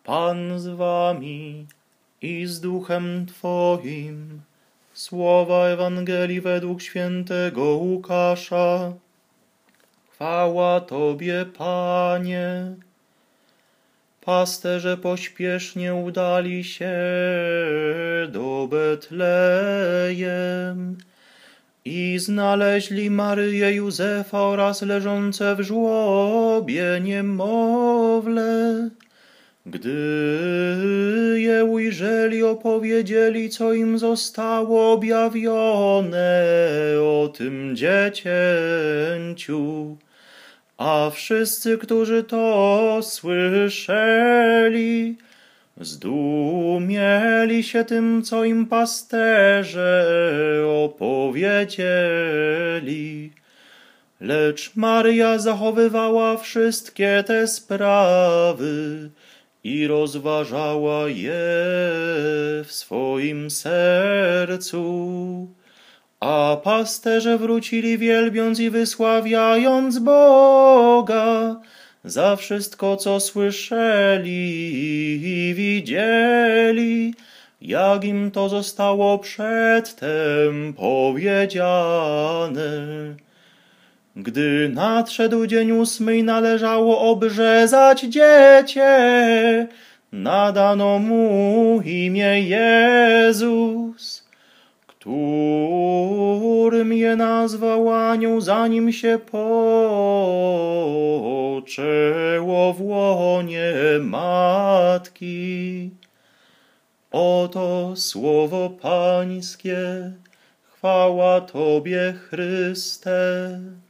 Pan z wami i z duchem Twoim. Słowa Ewangelii według świętego Łukasza. Chwała Tobie, Panie. Pasterze pośpiesznie udali się do Betlejem i znaleźli Maryję, Józefa oraz leżące w żłobie niemowlę. Gdy je ujrzeli, opowiedzieli, co im zostało objawione o tym dziecięciu. A wszyscy, którzy to słyszeli, zdumieli się tym, co im pasterze opowiedzieli. Lecz Maryja zachowywała wszystkie te sprawy i rozważała je w swoim sercu. A pasterze wrócili, wielbiąc i wysławiając Boga za wszystko, co słyszeli i widzieli, jak im to zostało przedtem powiedziane. Gdy nadszedł dzień 8 i należało obrzezać dziecię, nadano mu imię Jezus, którym je nazwał anioł, zanim się poczęło w łonie matki. Oto słowo Pańskie, chwała Tobie, Chryste.